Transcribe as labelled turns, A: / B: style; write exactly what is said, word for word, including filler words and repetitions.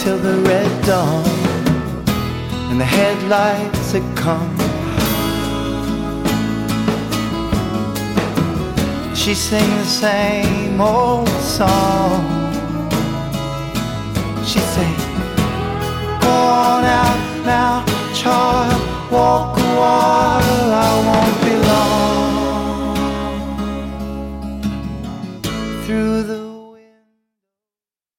A: till the red dawn and the headlights had come. She sing the same old song. She'd say, go on out now, child, walk a while.